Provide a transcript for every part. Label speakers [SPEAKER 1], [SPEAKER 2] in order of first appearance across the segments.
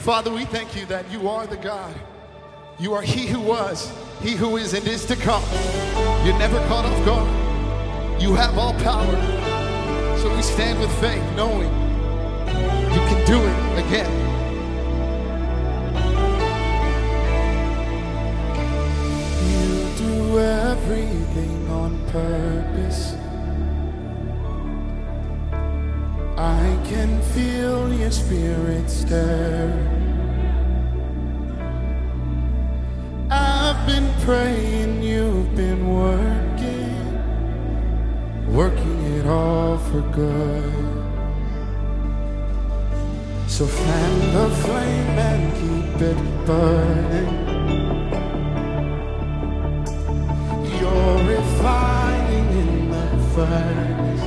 [SPEAKER 1] Father, we thank you that you are the God. You are he who was, he who is and is to come. You're never caught off guard. You have all power. So we stand with faith, knowing you can do it again. You do everything on purpose. I can feel your spirit stir. I've been praying, you've been working it all for good. So fan the flame and keep it burning. You're refining in the furnace.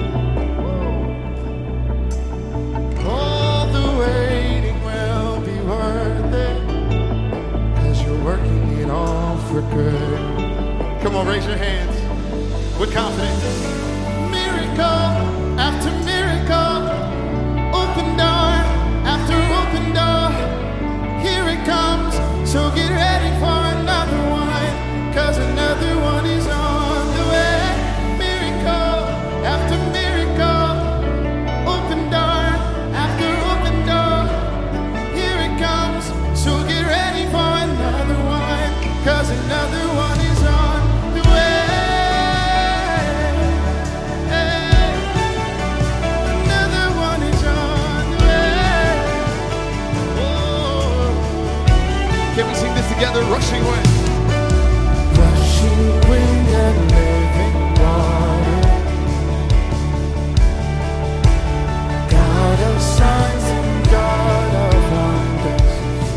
[SPEAKER 1] All the waiting will be worth it, 'cause you're working it all for good. Come on, raise your hands with confidence. Miracle after miracle, open door after open door. Here it comes, so get ready for another one, 'cause another one is on the way. Miracle after miracle, open door after open door. Here it comes, so get ready for another one, 'cause another one is on the way. Another one is on the way. Oh. Can we sing this together? Rushing wind. Rushing wind and living water. God of signs and God of wonders.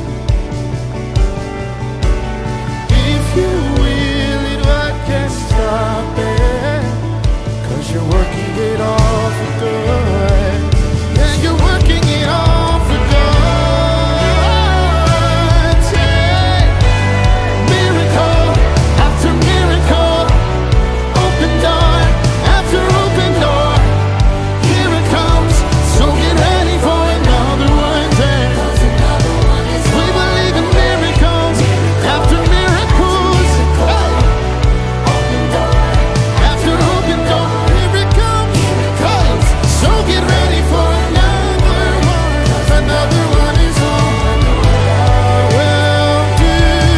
[SPEAKER 1] If you will it, what can stop it? 'Cause you're working it all for good. Yeah, you're working it all for good. Say, miracle after miracle, open door after open door. Here it comes, so get ready for another one. Say, we believe in miracles after miracles. Hey. After open door, here it comes. So get ready for another one. Another one is on. God will do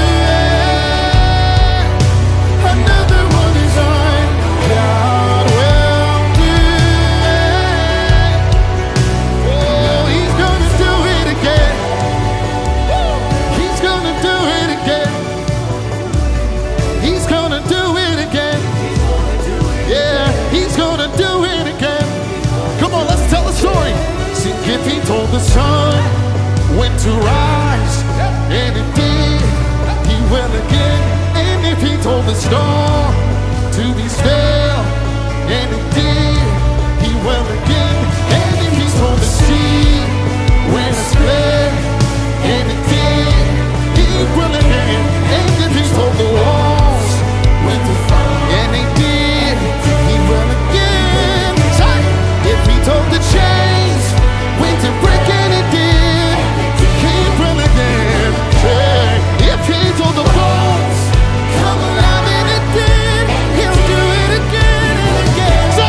[SPEAKER 1] it. Another one is on. God will do it. Oh, he's gonna do it again. He's gonna do it again. He's gonna do it again. Yeah, he's gonna do it again. Come on, let's tell the story. See, if he told the sun when to rise, and it did, he will again. And if he told the storm to be still, and it did, he will again. And if he told the sea when to split, and it did, he will again. And if he told the walls when to fall, and it did, he will again. Say, if he told the chains when to break, and it did, he will again. Say, if he told the bones come alive, and it did, he'll do it again and again. Say,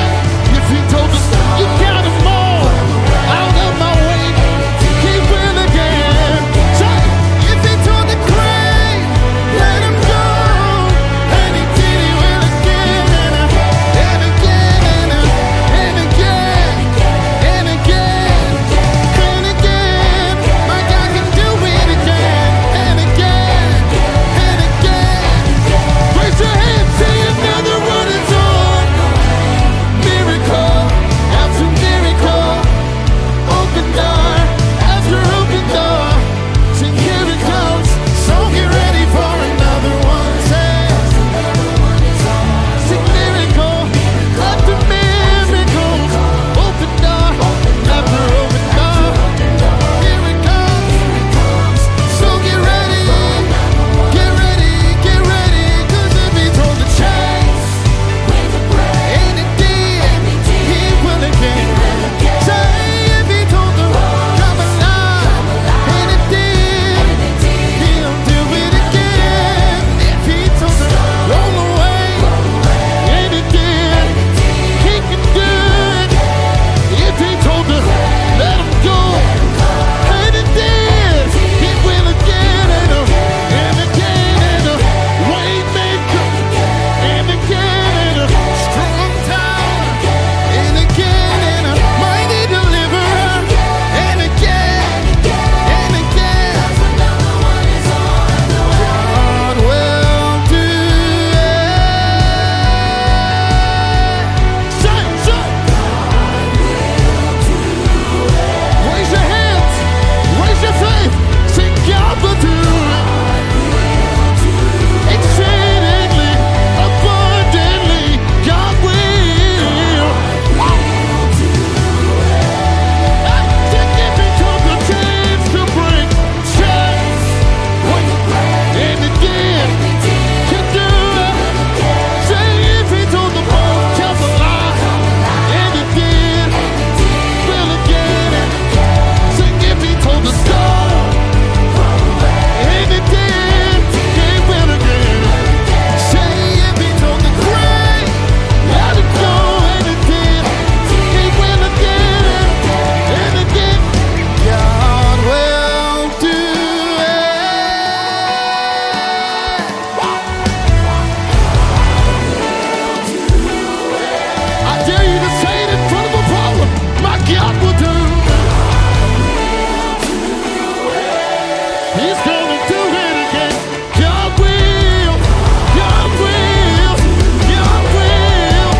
[SPEAKER 1] He's gonna do it again. God will. God will. God will.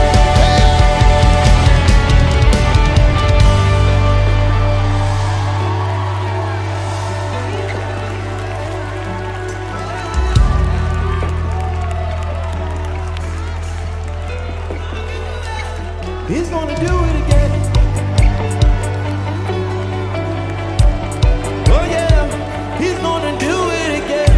[SPEAKER 2] He's gonna do it again. Oh yeah, he's gonna do it again.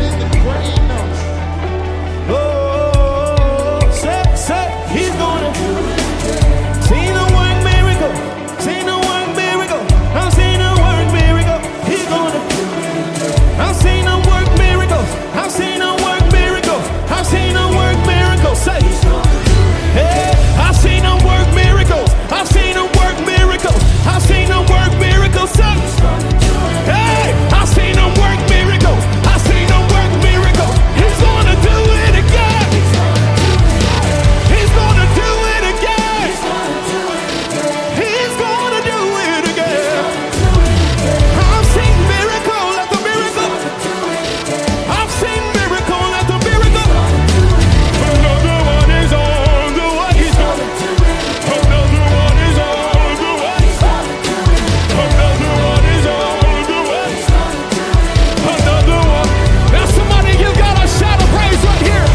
[SPEAKER 2] Oh, say, he's gonna do it again. Seen a work miracle, seen a work miracle. I've seen a work miracle. He's gonna do it again. I've seen a work miracles. I've seen a work miracles. I've seen a work miracle. Say, hey, I've seen a work miracles. I've seen a work miracles. I've seen a work miracles. Say, hey, I've seen a work miracles. I've seen a work miracles. He's gonna do it again. He's gonna do it again. He's gonna do it again. I've seen miracle after miracle. I've seen miracle after miracle. Another one is on the way. He's gonna do it. Another one is on the way. Another one is on the way. Another one. Now somebody, you gotta shout a praise right here.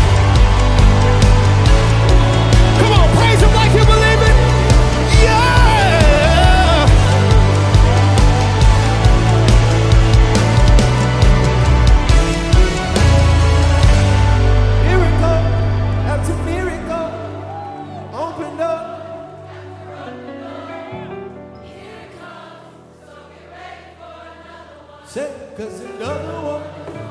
[SPEAKER 2] Come on, praise him like you believe it. Yeah. Miracle after miracle. Opened up. Say, 'cause another one.